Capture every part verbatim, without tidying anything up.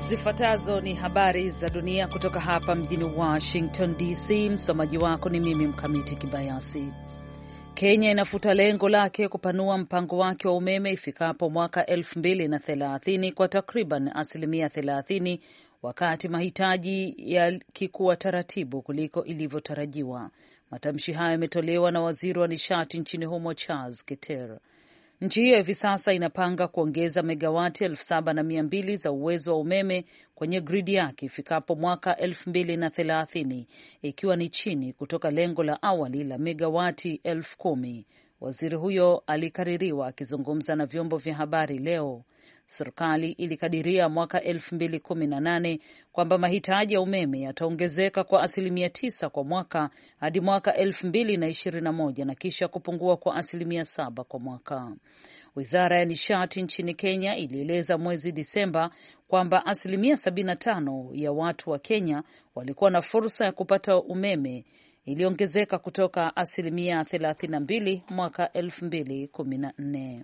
Zifuatazo ni habari za dunia kutoka hapa mjini Washington D C. Msomaji wako ni mimi Mkamiti Kibayasi. Kenya inafuta lengo lake kupanua mpango wake wa umeme ifikapo mwaka elfu mbili na thelathini kwa takriban asilimia thelathini, wakati mahitaji yakikuwa taratibu kuliko ilivyotarajiwa. Matamshi hayo yametolewa na waziri wa nishati nchini humo Charles Keter. Nchi hiyo hivi sasa inapanga kuongeza megawati elfu saba na mia mbili za uwezo wa umeme kwenye gridi yake ifikapo mwaka elfu mbili na thelathini, ikiwa ni chini kutoka lengo la awali la megawati elfu kumi. Waziri huyo alikaririwa akizungumza na vyombo vya habari leo. Serikali ilikadiria mwaka elfu mbili kumi na nane kwamba mahitaji ya umeme yataongezeka kwa asilimia tisa kwa mwaka hadi mwaka elfu mbili na ishirini na moja na kisha kupungua kwa asilimia saba kwa mwaka. Wizara ya nishati nchini Kenya ilieleza mwezi Disemba kwamba asilimia sabini na tano ya watu wa Kenya walikuwa na fursa ya kupata umeme, iliongezeka kutoka asilimia thelathini na mbili mwaka elfu mbili kumi na nne.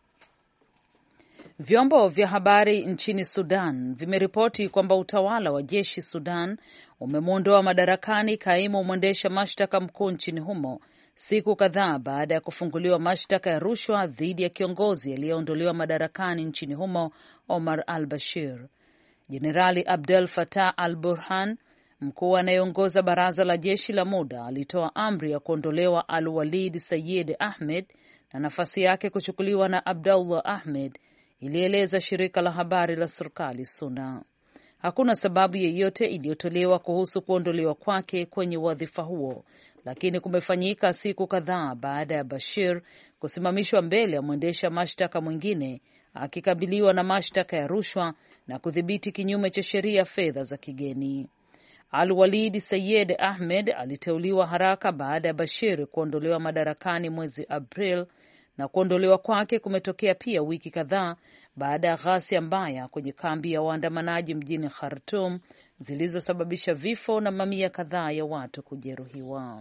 Vyombo vya habari nchini Sudan vimeripoti kwamba utawala wa jeshi Sudan umemwondoa madarakani kaimu mwendesha mashtaka mkuu nchini humo siku kadhaa baada ya kufunguliwa mashtaka ya rushwa dhidi ya kiongozi aliyeondolewa madarakani nchini humo Omar al-Bashir. Jenerali Abdel Fattah al-Burhan, mkuu anayeongoza baraza la jeshi la muda, alitoa amri ya kuondolewa al-Walid Sayyid Ahmed na nafasi yake kuchukuliwa na Abdullah Ahmed, ilieleza shirika la habari la serikali SUNA. Hakuna sababu yeyote iliyotolewa kuhusu kuondolewa kwake kwenye wadhifa huo, lakini kumefanyika siku kadhaa baada ya Bashir kusimamishwa mbele ya mwendesha mashtaka mwingine akikabiliwa na mashtaka ya rushwa na kudhibiti kinyume cha sheria fedha za kigeni. Al-Walid Sayyid Ahmed aliteuliwa haraka baada ya Bashir kuondolewa madarakani mwezi April, na kuondolewa kwake kumetokea pia wiki kadhaa baada ya ghasia mbaya kwenye kambi ya waandamanaji mjini Khartoum zilizosababisha vifo na mamia kadhaa ya watu kujeruhiwa.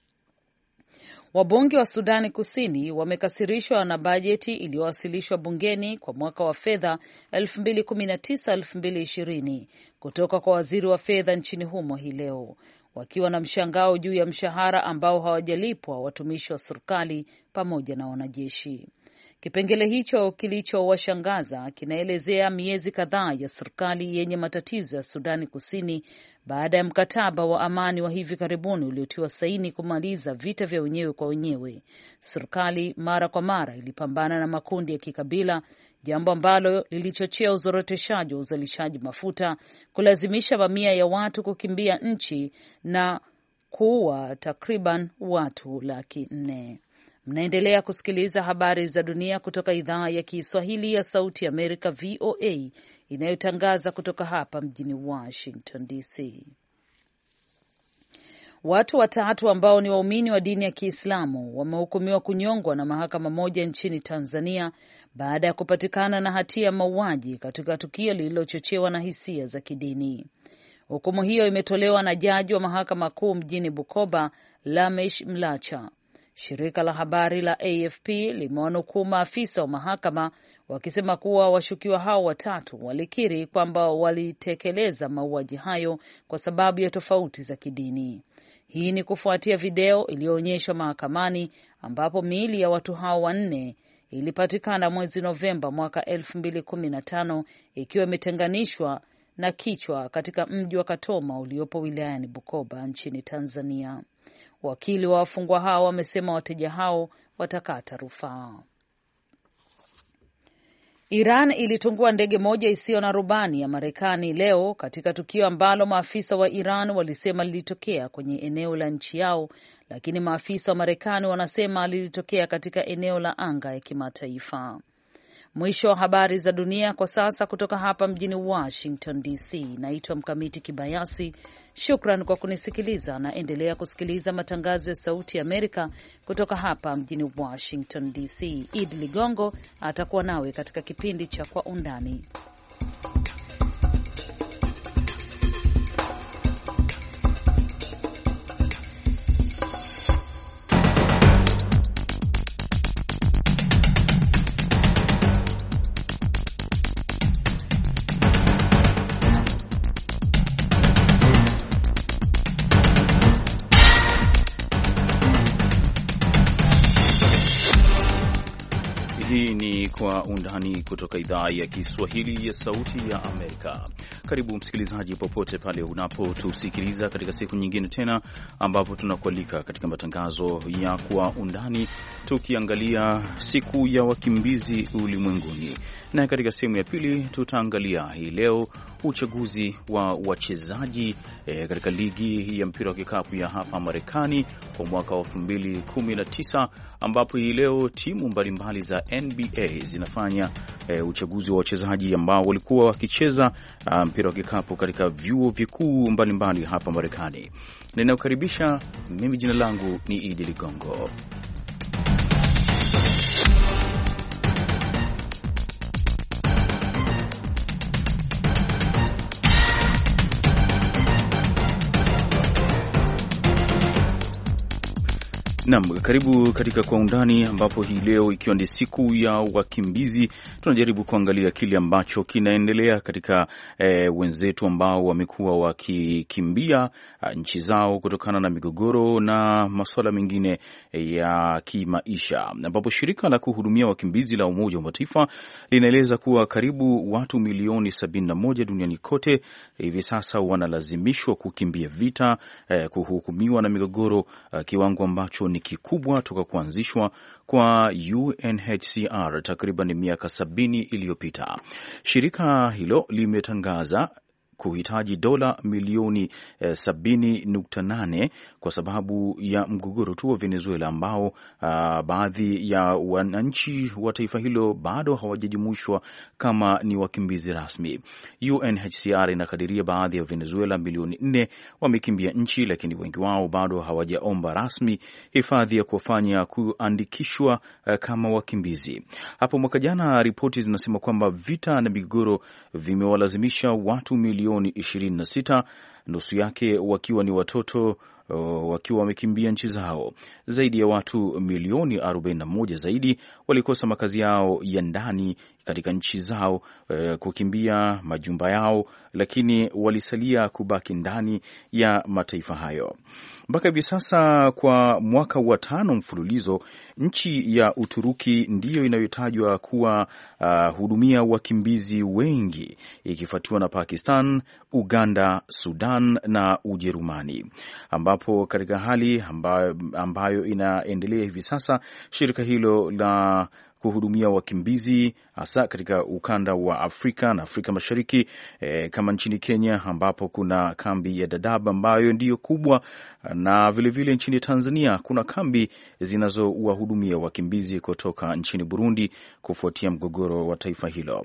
Wabunge wa Sudani Kusini wamekasirishwa na bajeti iliyowasilishwa bungeni kwa mwaka wa fedha elfu mbili kumi na tisa elfu mbili ishirini kutoka kwa waziri wa fedha nchini humo hii leo, wakiwa na mshangao juu ya mshahara ambao hawajalipwa watumishi wa serikali pamoja na wanajeshi. Kipengele hicho kilichowashangaza kinaelezea miezi kadhaa ya serikali yenye matatizo ya Sudani Kusini baada ya mkataba wa amani wa hivi karibuni uliotiwa saini kumaliza vita vya wenyewe kwa wenyewe. Serikali mara kwa mara ilipambana na makundi ya kikabila, jambo ambalo lilichochea uzoroteshaji wa uzalishaji mafuta, kulazimisha mamia ya watu kukimbia nchi na kuua takriban watu laki nne. Mnaendelea kusikiliza habari za dunia kutoka idhaa ya Kiswahili ya Sauti Amerika V O A inayotangaza kutoka hapa mjini Washington D C. Watu watatu ambao ni waumini wa dini ya Kiislamu wamehukumiwa kunyongwa na mahakama moja nchini Tanzania baada ya kupatikana na hatia ya mauaji katika tukio lililochochewa na hisia za kidini. Hukumu hiyo imetolewa na jaji wa mahakama kuu mjini Bukoba, Lamesh Mlacha. Shirika la habari la A F P limewanukuu maafisa wa mahakama wakisema kuwa washukiwa hao watatu walikiri kwamba walitekeleza mauaji hayo kwa sababu ya tofauti za kidini. Hii ni kufuatia video iliyoonyeshwa mahakamani ambapo miili ya watu hao wanne ilipatikana mwezi Novemba mwaka elfu mbili kumi na tano ikiwa imetenganishwa na kichwa katika mji wa Katoma uliopo wilayani Bukoba nchini Tanzania. Wakili wa wafungwa hao wamesema wateja hao watakata rufaa. Iran ilitungua ndege moja isiyo na rubani ya Marekani leo katika tukio ambalo maafisa wa Iran walisema lilitokea kwenye eneo la nchi yao, lakini maafisa wa Marekani wanasema lilitokea katika eneo la anga ya kimataifa. Mwisho wa habari za dunia kwa sasa kutoka hapa mjini Washington D C. Naitwa Mkamiti Kibayasi. Shukran kwa kunisikiliza na endelea kusikiliza matangazo ya Sauti ya Amerika kutoka hapa mjini Washington D C. Idi Ligongo atakuwa nawe katika kipindi cha Kwa Undani. Hii ni Kwa Undani kutoka idhaa ya Kiswahili ya Sauti ya Amerika. Karibu msikilizaji, popote pale unapotusikiliza katika siku nyingine tena, ambapo tunakualika katika matangazo ya Kwa Undani, tukiangalia siku ya wakimbizi ulimwenguni. Na katika sehemu ya pili tutaangalia hii leo uchaguzi wa wachezaji e, katika ligi ya mpira wa kikapu ya hapa Marekani kwa mwaka wa elfu mbili kumi na tisa, ambapo hii leo timu mbalimbali za N B A zinafanya e, uchaguzi wa wachezaji ambao walikuwa wakicheza mpira wa kikapu katika vyuo vikuu mbalimbali hapa Marekani. Ninakukaribisha, mimi jina langu ni Idi Ligongo. Naam, karibu katika Kwa Undani, ambapo hii leo ikiwa ni siku ya wakimbizi, tunajaribu kuangalia kile ambacho kinaendelea katika e, wenzetu ambao wamekuwa wakikimbia nchi zao kutokana na migogoro na masuala mengine ya kimaisha, ambapo shirika la kuhudumia wakimbizi la Umoja wa Mataifa linaeleza kuwa karibu watu milioni sabini na moja duniani kote hivi sasa wanalazimishwa kukimbia vita, e, kuhukumiwa na migogoro, e, kiwango ambacho ni kikubwa toka kuanzishwa kwa U N H C R takriban miaka sabini iliyopita. Shirika hilo limetangaza kuhitaji dola milioni eh, sabini nukta nane kwa sababu ya mgogoro tu wa Venezuela ambao uh, baadhi ya wananchi wa taifa hilo bado hawajajumuishwa kama ni wakimbizi rasmi. U N H C R inakadiria baadhi ya Venezuela milioni nne wamekimbia nchi, lakini wengi wao bado hawajaomba rasmi hifadhi ya kufanya kuandikishwa uh, kama wakimbizi. Hapo mwaka jana ripoti zinasema kwamba vita na migogoro vimewalazimisha watu milioni ishirini na sita, nusu yake wakiwa ni watoto uh, wakiwa wamekimbia nchi zao. Zaidi ya watu milioni arobaini na moja zaidi walikosa makazi yao ya ndani katika nchi zao, uh, kukimbia majumba yao, lakini walisalia kubaki ndani ya mataifa hayo. Mpaka hivi sasa, kwa mwaka wa tano mfululizo, nchi ya Uturuki ndiyo inayotajwa kuwa uh, hudumia wakimbizi wengi, ikifuatiwa na Pakistan, Uganda, Sudan na Ujerumani, ambapo katika hali ambayo, ambayo inaendelea hivi sasa, shirika hilo la kuhudumia wakimbizi hasa katika ukanda wa Afrika na Afrika Mashariki, e, kama nchini Kenya ambapo kuna kambi ya Dadaab ambayo ndiyo kubwa, na vile vile nchini Tanzania kuna kambi zinazowahudumia wakimbizi kutoka nchini Burundi kufuatia mgogoro wa taifa hilo.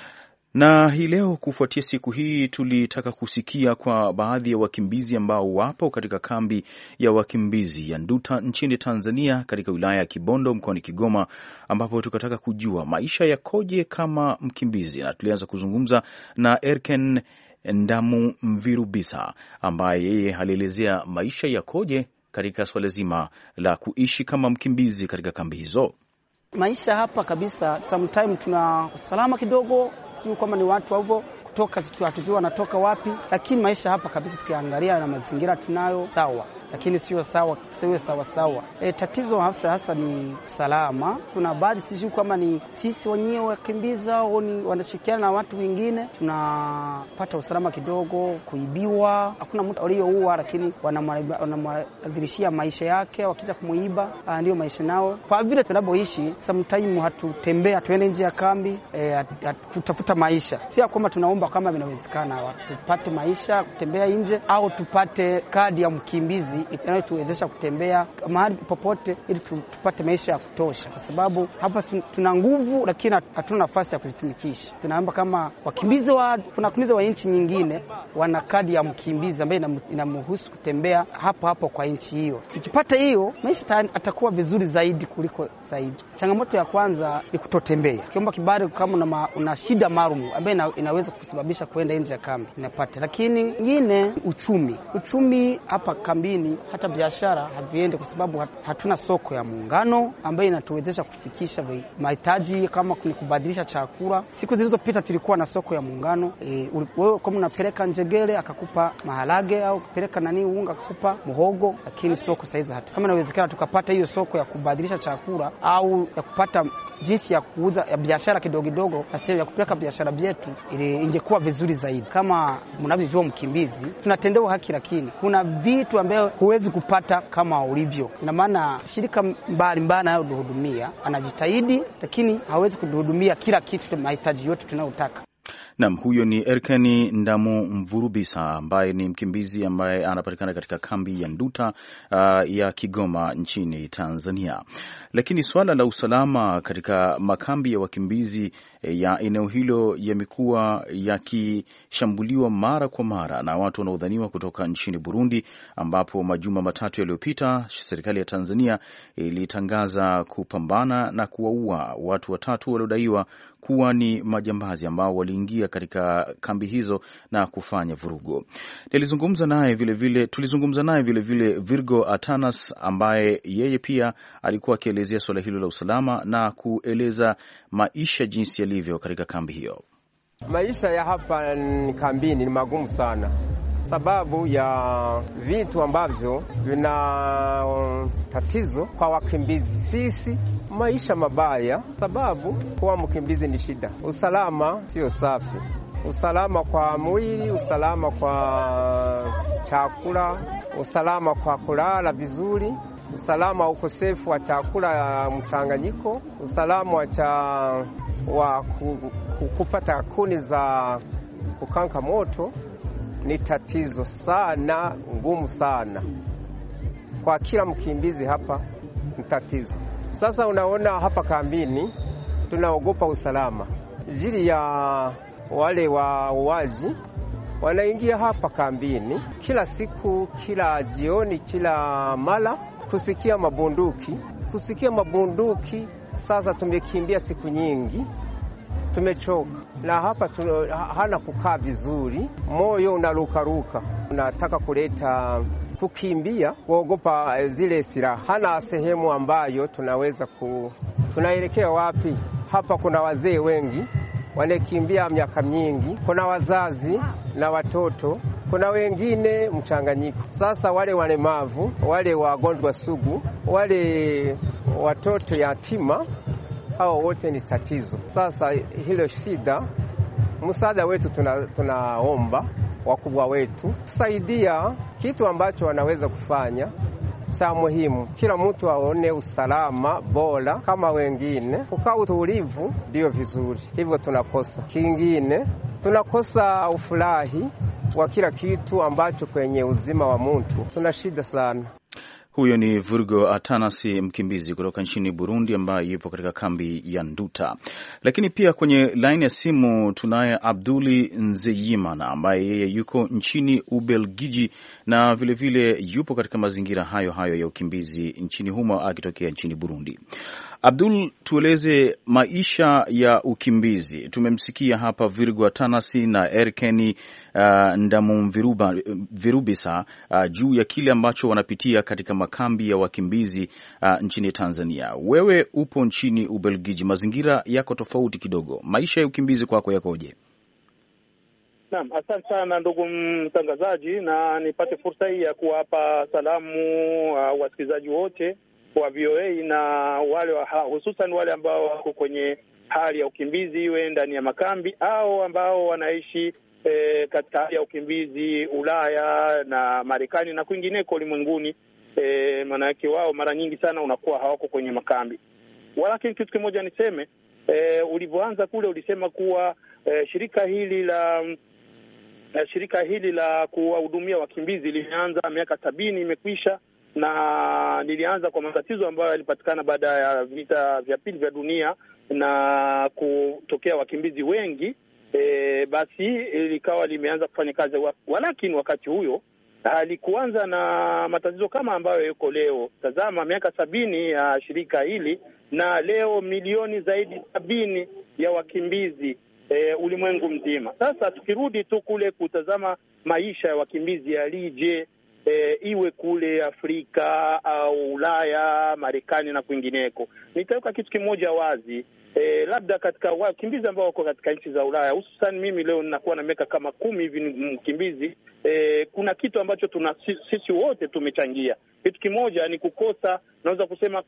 Na hii leo kufuatia siku hii tulitaka kusikia kwa baadhi ya wakimbizi ambao wapo katika kambi ya wakimbizi ya Nduta nchini Tanzania katika wilaya ya Kibondo mkoani Kigoma, ambapo tukataka kujua maisha yakoje kama mkimbizi, na tulianza kuzungumza na Erken Ndamu Mvirubisa ambaye yeye alielezea maisha yakoje katika swala zima la kuishi kama mkimbizi katika kambi hizo. Maisha hapa kabisa, sometime tuna usalama kidogo, sio kama ni watu hivyo kutoka hatujui wanatoka wapi, lakini maisha hapa kabisa tukiangalia na mazingira tunayo sawa, lakini sio sawa, sio sawa sawa. E, tatizo hasa hasa ni usalama. Kuna baadhi sisi kama ni sisi wenyewe wakimbiza au ni wanashirikiana na watu wengine, tunapata usalama kidogo, kuibiwa. Hakuna mtu aliyoua, lakini wanamwadhirishia maisha yake wakija kumuiba, ndio maisha nao. Kwa vile tunapoishi sometimes hatutembea tuende nje ya kambi, e, kutafuta maisha. Sio kama tunaomba kama vinawezekana tupate maisha kutembea nje au tupate kadi ya mkimbizi inayotuwezesha kutembea mahali popote ili tupate maisha ya kutosha, kwa sababu hapa tuna nguvu lakini hatuna nafasi ya kuzitumikisha. Tunaomba kama wakimbizi wa kuna wakimbizi wa nchi nyingine wana kadi ya mkimbizi ambayo inamruhusu kutembea hapo hapo kwa nchi hiyo. Tukipata hiyo, maisha atakuwa vizuri zaidi kuliko zaidi. Changamoto ya kwanza ni kutotembea. Kiomba kibali kama una, una shida maalum ambayo inaweza kusababisha kwenda nje ya kambi inapata. Lakini nyingine uchumi. Uchumi hapa kambini hata biashara haviende kwa sababu hatuna soko ya muungano ambayo inatuwezesha kufikisha mahitaji kama ni kubadilisha chakula. Siku zilizopita tulikuwa na soko ya muungano. E, wewe kama unapeleka njegere akakupa maharage au kupeleka nani unga akakupa muhogo, lakini soko saizi hatu. Kama inawezekana tukapata hiyo soko ya kubadilisha chakula au ya kupata jinsi ya kuuza ya biashara kidogo kidogo, hasa ya kupeleka biashara yetu, ili ingekuwa vizuri zaidi. Kama mnavyojua mkimbizi tunatendewa haki, lakini kuna vitu ambavyo huwezi kupata kama ulivyo. Ina maana shirika mbalimbali anayohudumia anajitahidi, lakini hawezi kuhudumia kila kitu, mahitaji yote tunayotaka. Naam, huyo ni Erkeni Ndamumvurubisa ambaye ni mkimbizi ambaye anapatikana katika kambi ya Nduta uh, ya Kigoma nchini Tanzania. Lakini swala la usalama katika makambi ya wakimbizi ya eneo hilo yamekuwa yakishambuliwa mara kwa mara na watu wanaodhaniwa kutoka nchini Burundi, ambapo majuma matatu yaliyopita serikali ya Tanzania ilitangaza kupambana na kuwaua watu watatu waliodaiwa kuwa ni majambazi ambao waliingia katika kambi hizo na kufanya vurugu. Nilizungumza naye vile vile, tulizungumza naye vile vile Virgo Atanas ambaye yeye pia alikuwa akielezea swala hilo la usalama na kueleza maisha jinsi yalivyo katika kambi hiyo. Maisha ya hapa ni kambini ni magumu sana, sababu ya vitu ambavyo vina tatizo kwa wakimbizi. Sisi maisha mabaya, sababu kuwa mkimbizi ni shida. Usalama sio safi, usalama kwa mwili, usalama kwa chakula, usalama kwa kulala vizuri, usalama ukosefu wa chakula mchanganyiko, usalama wa cha wa kupata kuni za kukanka moto ni tatizo sana, ngumu sana kwa kila mkimbizi. Hapa ni tatizo. Sasa unaona hapa kambini tunaogopa usalama jili ya wale wa uwaji wanaingia hapa kambini kila siku, kila jioni, kila mala, kusikia mabunduki kusikia mabunduki. Sasa tumekimbia siku nyingi, tumechoka na hapa tuna, hana kukaa vizuri, moyo unarukaruka, unataka kuleta kukimbia, kuogopa zile silaha. Hana sehemu ambayo tunaweza ku tunaelekea wapi. Hapa kuna wazee wengi wanakimbia miaka mingi, kuna wazazi na watoto, kuna wengine mchanganyiko. Sasa wale walemavu, wale wagonjwa sugu, wale watoto yatima, hao wote ni tatizo. Sasa hilo shida, msaada wetu tuna, tunaomba wakubwa wetu kusaidia kitu ambacho wanaweza kufanya cha muhimu. Kila mtu aone usalama bora kama wengine, kukaa utulivu ndio vizuri. Hivyo tunakosa kingine, tunakosa ufurahi wa kila kitu ambacho kwenye uzima wa mtu tuna shida sana. Huyo ni Virgo Atanasi, mkimbizi kutoka nchini Burundi ambaye yupo katika kambi ya Nduta. Lakini pia kwenye line ya simu tunaye Abduli Nzeyimana ambaye yeye yuko nchini Ubelgiji na vile vile yupo katika mazingira hayo hayo ya ukimbizi nchini humo akitokea nchini Burundi. Abdul, tueleze maisha ya ukimbizi. Tumemsikia hapa Virgo Atanasi na Erkeni uh, Ndamumvurubisa uh, juu ya kile ambacho wanapitia katika makambi ya wakimbizi uh, nchini Tanzania. Wewe upo nchini Ubelgiji, mazingira yako tofauti kidogo. Maisha ya ukimbizi kwako yakoje? Naam, asante sana ndugu mtangazaji, na nipate fursa hii ya kuwapa salamu uh, wasikilizaji wote wa V O A na wale hususan wale ambao wako kwenye hali ya ukimbizi, iwe ndani ya makambi au ambao wanaishi e, katika hali ya ukimbizi Ulaya na Marekani na kwingineko ulimwenguni. E, maana yake wao mara nyingi sana unakuwa hawako kwenye makambi. Walakini kitu kimoja niseme, e, ulivyoanza kule ulisema kuwa e, shirika hili la e, shirika hili la kuwahudumia wakimbizi limeanza miaka sabini imekwisha, na lilianza kwa matatizo ambayo yalipatikana baada ya vita vya pili vya dunia na kutokea wakimbizi wengi. E, basi likawa limeanza kufanya kazi, walakini wakati huyo halikuanza na matatizo kama ambayo yuko leo. Tazama miaka sabini ya shirika hili na leo milioni zaidi sabini ya wakimbizi e, ulimwengu mzima. Sasa tukirudi tu kule kutazama maisha ya wakimbizi yalije, e, iwe kule Afrika au Ulaya, Marekani na kwingineko, nitaweka kitu kimoja wazi. E, labda katika wakimbizi ambao wako katika nchi za Ulaya, hususan mimi leo ninakuwa na miaka kama kumi hivi mkimbizi, e, kuna kitu ambacho tuna sisi wote tumechangia. Kitu kimoja ni kukosa, naweza kusema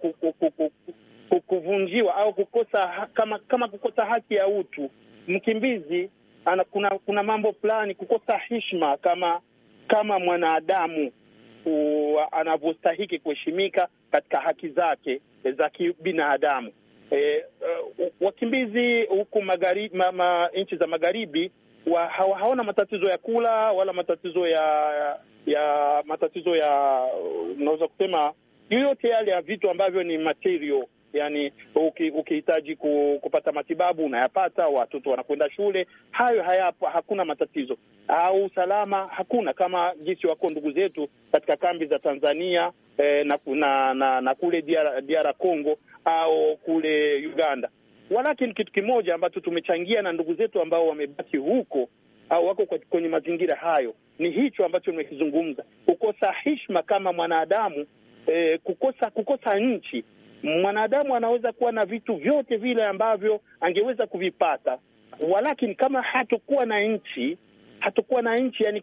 kuvunjiwa au kukosa kama kama kukosa haki ya utu. Mkimbizi ana, kuna kuna mambo fulani, kukosa heshima kama kama mwanadamu anavyostahili kuheshimika katika haki zake za kibinadamu. E, uh, wakimbizi huku magharibi, ma, ma, nchi za magharibi wa, hawa, hawana matatizo ya kula wala matatizo ya ya matatizo ya unaweza kusema yoyote yale ya vitu ambavyo ni material. Yani ukihitaji uki kupata matibabu unayapata, watoto wanakwenda shule, hayo hayapo, hakuna matatizo. Au usalama hakuna, kama jinsi wako ndugu zetu katika kambi za Tanzania eh, na, na, na, na kule D R Congo au kule Uganda. Walakini kitu kimoja ambacho tumechangia na ndugu zetu ambao wamebaki huko au wako kwenye mazingira hayo ni hicho ambacho nimekizungumza, kukosa heshima kama mwanadamu, eh, kukosa kukosa nchi. Mwanadamu anaweza kuwa na vitu vyote vile ambavyo angeweza kuvipata, walakini kama hatakuwa na nchi, hatakuwa na nchi yani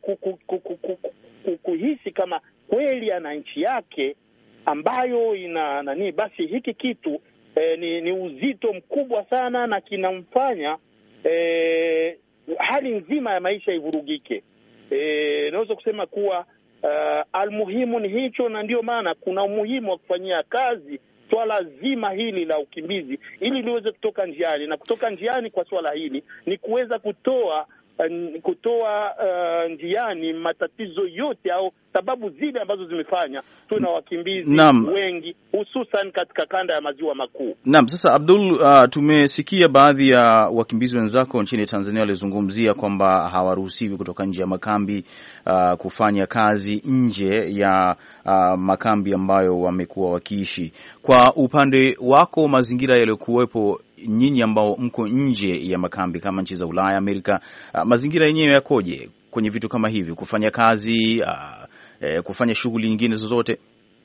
kuhisi kama kweli ana nchi yake ambayo ina nani, basi hiki kitu eh, ni, ni uzito mkubwa sana na kinamfanya eh, hali nzima ya maisha ivurugike. Eh, naweza kusema kuwa uh, almuhimu ni hicho, na ndio maana kuna umuhimu wa kufanyia kazi swala zima hili la ukimbizi ili liweze kutoka njiani, na kutoka njiani kwa swala hili ni kuweza kutoa uh, kutoa uh, njiani matatizo yote au sababu zile ambazo zimefanya tuna wakimbizi Naam. wengi hususan katika kanda ya maziwa makuu. Naam, sasa Abdul, uh, tumesikia baadhi ya wakimbizi wenzako nchini Tanzania walizungumzia kwamba hawaruhusiwi kutoka nje ya makambi uh, kufanya kazi nje ya uh, makambi ambayo wamekuwa wakiishi. Kwa upande wako, mazingira yaliyokuwepo nyinyi ambao mko nje ya makambi kama nchi za Ulaya, Amerika, uh, mazingira yenyewe yakoje kwenye vitu kama hivi, kufanya kazi uh, eh, kufanya shughuli nyingine zozote?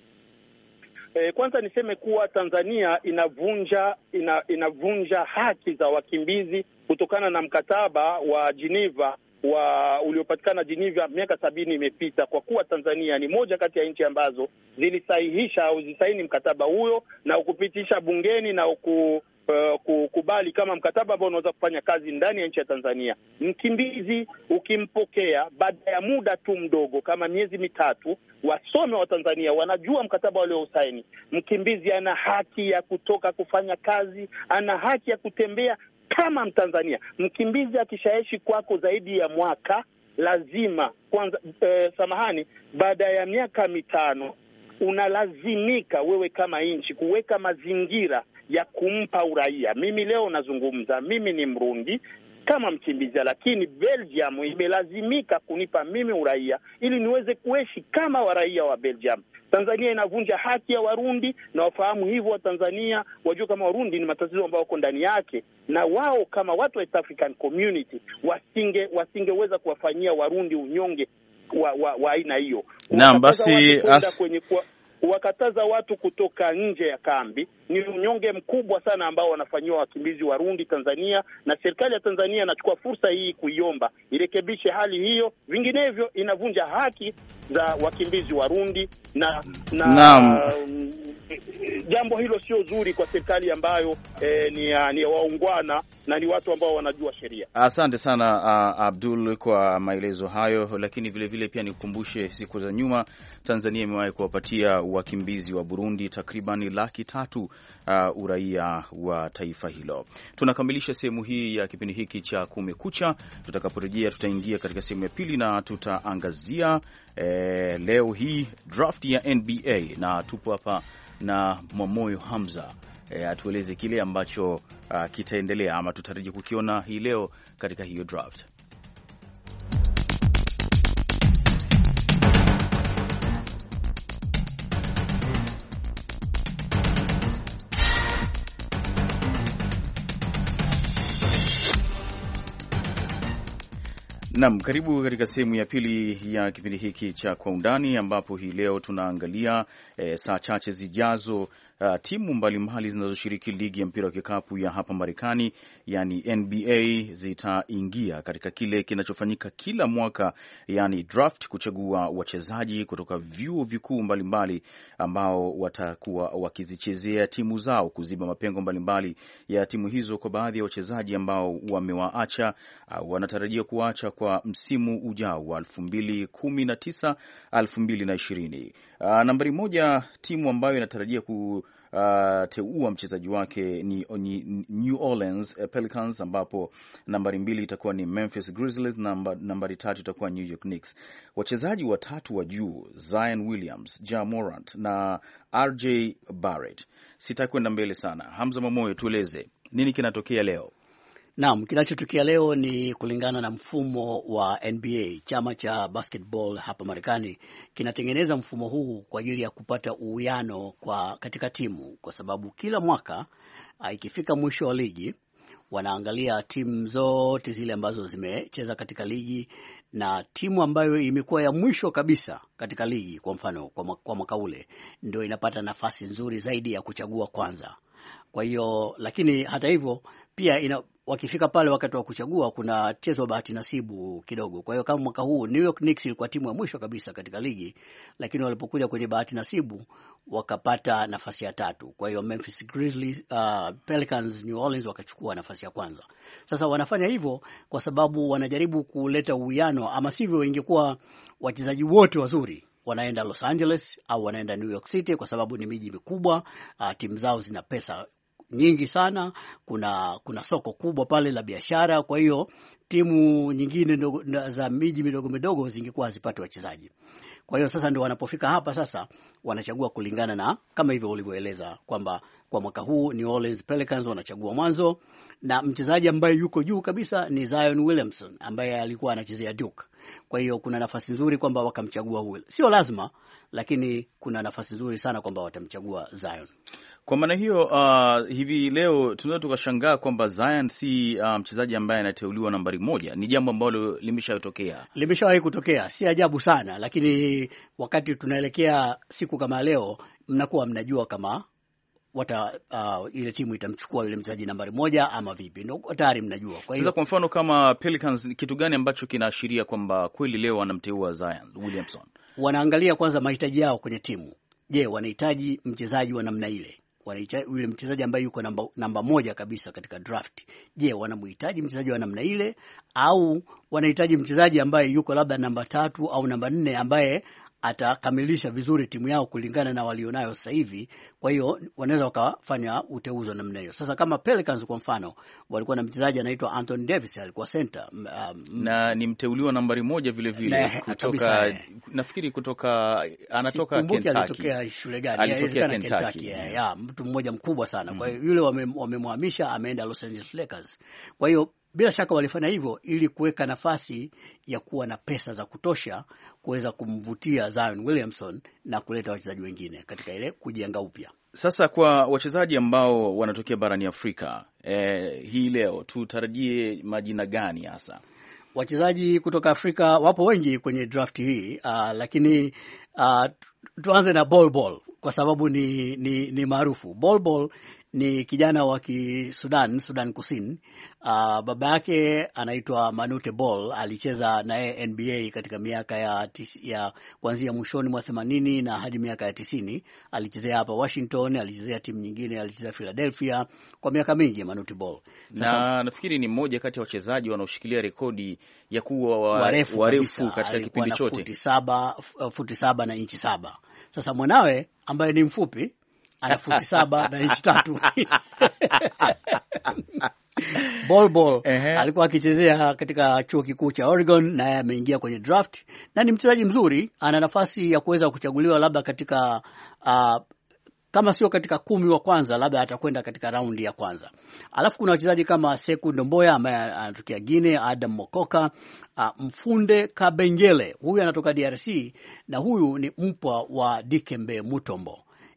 E, kwanza niseme kuwa Tanzania inavunja ina, inavunja haki za wakimbizi kutokana na mkataba wa Geneva wa uliopatikana Geneva miaka sabini imepita, kwa kuwa Tanzania ni moja kati ya nchi ambazo zilisahihisha au zisaini mkataba huyo na ukupitisha bungeni na uku Uh, kukubali kama mkataba ambao unaweza kufanya kazi ndani ya nchi ya Tanzania. Mkimbizi ukimpokea baada ya muda tu mdogo kama miezi mitatu, wasome wa Tanzania wanajua mkataba waliosaini, mkimbizi ana haki ya kutoka kufanya kazi, ana haki ya kutembea kama Mtanzania. Mkimbizi akishaishi kwako zaidi ya mwaka, lazima kwanza eh, samahani, baada ya miaka mitano unalazimika wewe kama nchi kuweka mazingira ya kumpa uraia. Mimi leo nazungumza, mimi ni Mrundi kama mkimbizi, lakini Belgium imelazimika kunipa mimi uraia ili niweze kuishi kama waraia wa Belgium. Tanzania inavunja haki ya Warundi, na wafahamu hivyo wa Tanzania, wajua kama Warundi ni matatizo ambayo wako ndani yake, na wao kama watu wa East African Community wasinge wasingeweza kuwafanyia Warundi unyonge wa wa, wa aina hiyo. Naam, basi as... kwenye kwa, wakataza watu kutoka nje ya kambi ni unyonge mkubwa sana ambao wanafanyiwa wakimbizi Warundi Tanzania, na serikali ya Tanzania inachukua fursa hii kuiomba irekebishe hali hiyo, vinginevyo inavunja haki za wakimbizi Warundi na na um, jambo hilo sio zuri kwa serikali ambayo eh, ni ya, ni ya waungwana na ni watu ambao wanajua sheria. Asante sana uh, Abdul kwa maelezo hayo, lakini vile vile pia nikukumbushe siku za nyuma Tanzania imewahi kuwapatia wakimbizi wa Burundi takriban laki tatu uh, uraia wa taifa hilo. Tunakamilisha sehemu hii ya kipindi hiki cha Kumekucha. Tutakaporejea tutaingia katika sehemu ya pili na tutaangazia eh, leo hii draft ya N B A, na tupo hapa na Mwamoyo Hamza e, atueleze kile ambacho uh, kitaendelea ama tutarajia kukiona hii leo katika hiyo draft. Naam, karibu katika sehemu ya pili ya kipindi hiki cha Kwa Undani, ambapo hii leo tunaangalia e, saa chache zijazo Uh, timu mbalimbali zinazoshiriki ligi ya mpira wa kikapu ya hapa Marekani, yani N B A, zitaingia katika kile kinachofanyika kila mwaka, yani draft, kuchagua wachezaji kutoka vyuo vikuu mbalimbali ambao watakuwa wakizichezea timu zao, kuziba mapengo mbalimbali ya timu hizo kwa baadhi ya wachezaji ambao wamewaacha au uh, wanatarajia kuacha kwa msimu ujao wa elfu mbili kumi na tisa elfu mbili ishirini. Uh, nambari moja timu ambayo inatarajia ku Uh, teua mchezaji wake ni, ni New Orleans Pelicans, ambapo nambari mbili itakuwa ni Memphis Grizzlies, namba, nambari tatu itakuwa New York Knicks. Wachezaji watatu wa juu, Zion Williams, Ja Morant na R J Barrett. Sitakwenda mbele sana. Hamza Mamoyo, tueleze nini kinatokea leo? Naam, kinachotokea leo ni kulingana na mfumo wa N B A, chama cha basketball hapa Marekani kinatengeneza mfumo huu kwa ajili ya kupata uwiano kwa katika timu, kwa sababu kila mwaka ikifika mwisho wa ligi wanaangalia timu zote zile ambazo zimecheza katika ligi, na timu ambayo imekuwa ya mwisho kabisa katika ligi, kwa mfano kwa mwaka ule, ndio inapata nafasi nzuri zaidi ya kuchagua kwanza. Kwa hiyo, lakini hata hivyo pia ina, wakifika pale wakati wa kuchagua kuna chezo bahati nasibu kidogo. Kwa hiyo kama mwaka huu New York Knicks ilikuwa timu ya mwisho kabisa katika ligi, lakini walipokuja kwenye bahati nasibu wakapata nafasi ya tatu. Kwa hiyo Memphis Grizzlies, uh, Pelicans, New Orleans wakachukua nafasi ya kwanza. Sasa wanafanya hivyo kwa sababu wanajaribu kuleta uwiano, ama sivyo ingekuwa wachezaji wote wazuri wanaenda Los Angeles au wanaenda New York City, kwa sababu ni miji mikubwa, uh, timu zao zina pesa nyingi sana, kuna kuna soko kubwa pale la biashara. Kwa hiyo timu nyingine ndogo, za miji midogo midogo zingekuwa hazipati wachezaji. Kwa hiyo sasa ndio wanapofika hapa sasa wanachagua kulingana na kama hivyo ulivyoeleza kwamba kwa mwaka huu New Orleans Pelicans wanachagua mwanzo, na mchezaji ambaye yuko juu kabisa ni Zion Williamson ambaye alikuwa anachezea Duke. Kwa hiyo kuna nafasi nzuri kwamba wakamchagua huyo. Sio lazima, lakini kuna nafasi nzuri sana kwamba watamchagua Zion. Kwa maana hiyo, uh, hivi leo tunaweza tukashangaa kwamba Zion si uh, mchezaji ambaye anateuliwa nambari moja. Ni jambo ambalo limeshatokea. Limeshawahi kutokea, si ajabu sana, lakini wakati tunaelekea siku kama leo mnakuwa mnajua kama wata uh, ile timu itamchukua yule mchezaji nambari moja ama vipi. Ndio tayari mnajua. Kwa hiyo sasa, kwa mfano kama Pelicans, kitu gani ambacho kinaashiria kwamba kweli leo wanamteua Zion Williamson? Wanaangalia kwanza mahitaji yao kwenye timu. Je, wanahitaji mchezaji wa namna ile? Wanahitaji yule mchezaji ambaye yuko namba, namba moja kabisa katika draft. Je, wanamhitaji mchezaji wa namna ile, au wanahitaji mchezaji ambaye yuko labda namba tatu au namba nne ambaye atakamilisha vizuri timu yao kulingana na walionayo sasa hivi? Kwa hiyo wanaweza wakafanya uteuzi namna hiyo. Sasa kama Pelicans kwa mfano, walikuwa na mchezaji anaitwa Anthony Davis, alikuwa center, um, na ni mteuliwa nambari moja vile vile kutoka, nafikiri kutoka anatoka Kentucky. Alitokea shule gani? Alitokea Kentucky. Ya, ya, mtu mmoja mkubwa sana. Kwa hiyo yule wamemhamisha, wame ameenda Los Angeles Lakers. Kwa hiyo bila shaka walifanya hivyo ili kuweka nafasi ya kuwa na pesa za kutosha kuweza kumvutia Zion Williamson na kuleta wachezaji wengine katika ile kujenga upya. Sasa kwa wachezaji ambao wanatokea barani Afrika, eh, hii leo tutarajie majina gani hasa? Wachezaji kutoka Afrika wapo wengi kwenye draft hii, uh, lakini uh, tuanze na Bol Bol kwa sababu ni ni, ni maarufu. Bol Bol ni kijana wa Sudan, Sudan Kusini. Uh, baba yake anaitwa Manute Bol, alicheza naye N B A katika miaka ya, ya kuanzia mwishoni mwa themanini na hadi miaka ya tisini. Alichezea hapa Washington, alichezea timu nyingine, alichezea Philadelphia kwa miaka mingi Manute Bol. Sasa, na nafikiri ni mmoja kati ya wachezaji wanaoshikilia rekodi ya kuwa wa, warefu, warefu katika kipindi chote. Futi saba, futi saba na inchi saba. Sasa mwanawe ambaye ni mfupi ana futi saba na inchi tatu. Bol Bol uh-huh. alikuwa akichezea katika chuo kikuu cha Oregon, na ameingia kwenye draft na ni mchezaji mzuri. Ana nafasi ya kuweza kuchaguliwa labda katika uh, kama sio katika kumi wa kwanza, labda atakwenda katika raundi ya kwanza. Alafu kuna wachezaji kama Sekou Ndomboya ambaye anatokea Guinea, Adam Mokoka, uh, Mfunde Kabengele, huyu anatoka D R C, na huyu ni mpwa wa Dikembe Mutombo.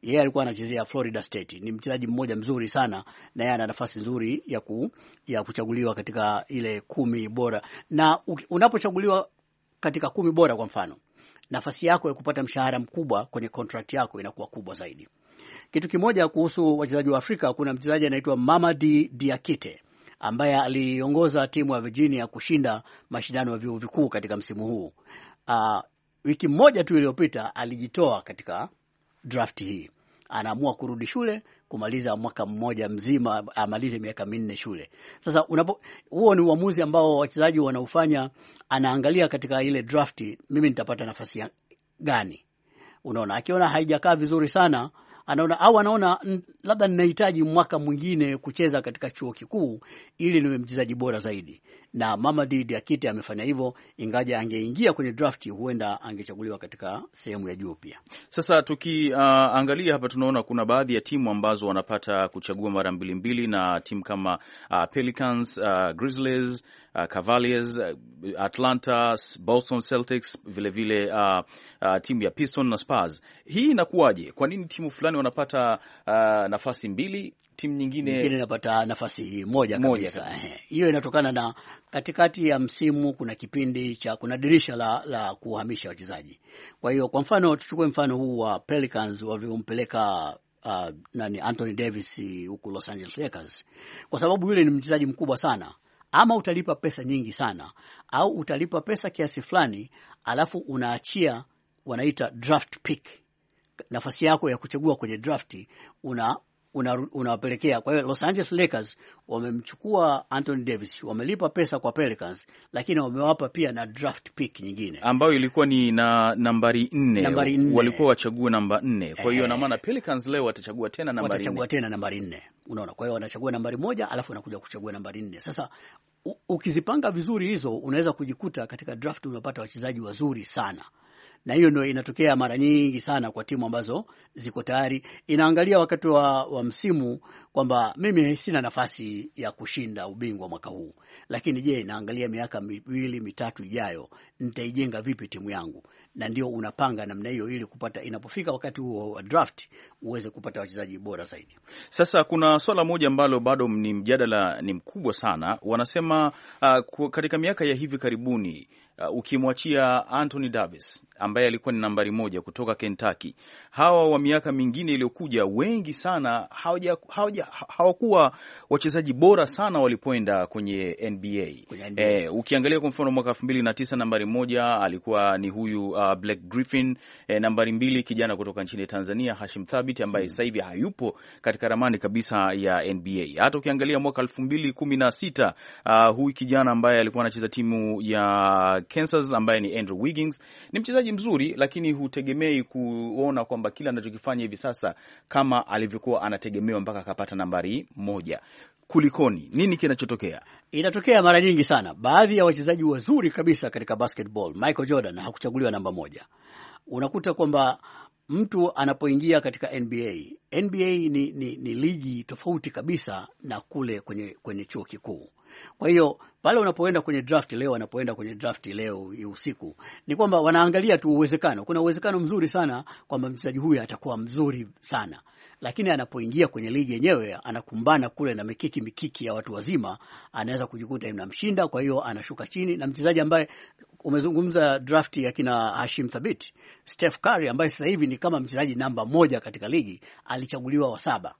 Yeye alikuwa anachezea Florida State. Ni mchezaji mmoja mzuri sana na yeye ana nafasi nzuri ya ku, ya kuchaguliwa katika ile kumi bora. Na unapochaguliwa katika kumi bora kwa mfano, nafasi yako ya kupata mshahara mkubwa kwenye contract yako inakuwa kubwa zaidi. Kitu kimoja kuhusu wachezaji wa Afrika, kuna mchezaji anaitwa Mamadi Diakite ambaye aliongoza timu ya Virginia kushinda mashindano ya vyuo vikuu katika msimu huu. Uh, wiki moja tu iliyopita alijitoa katika draft hii. Anaamua kurudi shule, kumaliza mwaka mmoja mzima, amalize miaka minne shule. Sasa unapo, huo ni uamuzi ambao wachezaji wanaufanya. Anaangalia katika ile draft, mimi nitapata nafasi gani? Unaona, akiona haijakaa vizuri sana, anaona au anaona labda ninahitaji mwaka mwingine kucheza katika chuo kikuu ili niwe mchezaji bora zaidi. Na Mamadi Diakite amefanya hivyo, ingaja angeingia kwenye draft huenda angechaguliwa katika sehemu ya juu pia. Sasa tukiangalia uh, hapa tunaona kuna baadhi ya timu ambazo wanapata kuchagua mara mbili mbili, na timu kama uh, Pelicans, uh, Grizzlies, uh, Cavaliers, uh, Atlanta, Boston Celtics, vile vile uh, uh, timu ya Pistons na Spurs. Hii inakuwaje? Kwa nini timu fulani wanapata uh, nafasi mbili, timu nyingine nyingine inapata nafasi moja kabisa? Hiyo inatokana na katikati ya msimu kuna kipindi cha kuna dirisha la la kuhamisha wachezaji. Kwa hiyo kwa mfano tuchukue mfano huu wa Pelicans waliompeleka uh, nani Anthony Davis huko Los Angeles Lakers, kwa sababu yule ni mchezaji mkubwa sana. Ama utalipa pesa nyingi sana au utalipa pesa kiasi fulani alafu unaachia wanaita draft pick, nafasi yako ya kuchagua kwenye draft una unawapelekea. Kwa hiyo Los Angeles Lakers wamemchukua Anthony Davis, wamelipa pesa kwa Pelicans, lakini wamewapa pia na draft pick nyingine ambayo ilikuwa ni na nambari nne. Nambari nne. Walikuwa wachague namba nne. Kwa hiyo na maana Pelicans leo watachagua tena nambari nne. Watachagua tena nambari nne. Unaona? Kwa hiyo wanachagua nambari moja alafu wanakuja kuchagua nambari nne. Sasa u, ukizipanga vizuri hizo unaweza kujikuta katika draft unapata wachezaji wazuri sana. Na hiyo ndio inatokea mara nyingi sana kwa timu ambazo ziko tayari inaangalia wakati wa, wa msimu kwamba mimi sina nafasi ya kushinda ubingwa mwaka huu, lakini je, naangalia miaka miwili mitatu ijayo nitaijenga vipi timu yangu? Na ndio unapanga namna hiyo ili kupata, inapofika wakati huo wa draft uweze kupata wachezaji bora zaidi. Sasa kuna swala moja ambalo bado ni mjadala ni mkubwa sana. Wanasema uh, katika miaka ya hivi karibuni uh, ukimwachia Anthony Davis ambaye alikuwa ni nambari moja kutoka Kentucky, hawa wa miaka mingine iliyokuja wengi sana hawaja hawaja hawakuwa wachezaji bora sana walipoenda kwenye N B A. Kwenye N B A. Eh, ukiangalia kwa mfano mwaka elfu mbili na tisa nambari moja alikuwa ni huyu uh, Blake Griffin, eh, nambari mbili kijana kutoka nchini Tanzania Hashim Thabit ambaye hmm. sasa hivi hayupo katika ramani kabisa ya N B A. Hata ukiangalia mwaka elfu mbili kumi na sita uh, huyu kijana ambaye alikuwa anacheza timu ya Kansas ambaye ni Andrew Wiggins, ni mchezaji mzuri lakini hutegemei kuona kwamba kila anachokifanya hivi sasa kama alivyokuwa anategemewa mpaka akapata nambari moja. Kulikoni? Nini kinachotokea? Inatokea mara nyingi sana. Baadhi ya wachezaji wazuri kabisa katika basketball, Michael Jordan hakuchaguliwa namba moja. Unakuta kwamba mtu anapoingia katika N B A, N B A ni, ni, ni ligi tofauti kabisa na kule kwenye, kwenye chuo kikuu. Kwa hiyo pale unapoenda kwenye draft leo, wanapoenda kwenye draft leo usiku, ni kwamba wanaangalia tu uwezekano. Kuna uwezekano mzuri sana kwamba mchezaji huyu atakuwa mzuri sana, lakini anapoingia kwenye ligi yenyewe anakumbana kule na mikiki mikiki ya watu wazima, anaweza kujikuta inamshinda, kwa hiyo anashuka chini. Na mchezaji ambaye umezungumza draft ya kina Hashim Thabit, Steph Curry ambaye sasa hivi ni kama mchezaji namba moja katika ligi, alichaguliwa wa saba.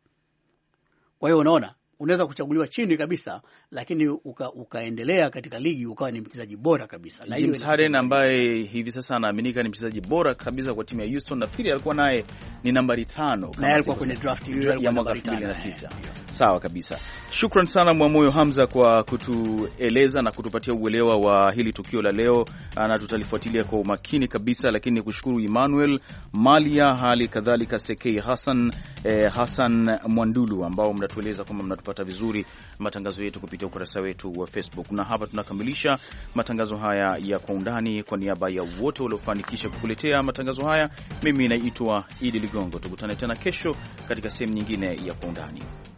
Kwa hiyo unaona, unaweza kuchaguliwa chini kabisa lakini uka, ukaendelea katika ligi ukawa ni mchezaji bora kabisa. Na James Harden ambaye hivi sasa anaaminika ni mchezaji bora kabisa kwa timu ya Houston, nafikiri alikuwa naye ni nambari tano kama na alikuwa kwenye draft hiyo ya mwaka elfu mbili na tisa. Sawa kabisa. Shukran sana Mwamoyo Hamza kwa kutueleza na kutupatia uelewa wa hili tukio la leo, na tutalifuatilia kwa umakini kabisa. Lakini kushukuru Emmanuel Malia, hali kadhalika Sekei Hassan, eh, Hassan Mwandulu ambao mnatueleza kwamba mnatupata vizuri matangazo yetu kupitia ukurasa wetu wa Facebook. Na hapa tunakamilisha matangazo haya ya Kwa Undani. Kwa niaba ya wote waliofanikisha kukuletea matangazo haya, mimi naitwa Idi Ligongo. Tukutane tena kesho katika sehemu nyingine ya Kwa Undani.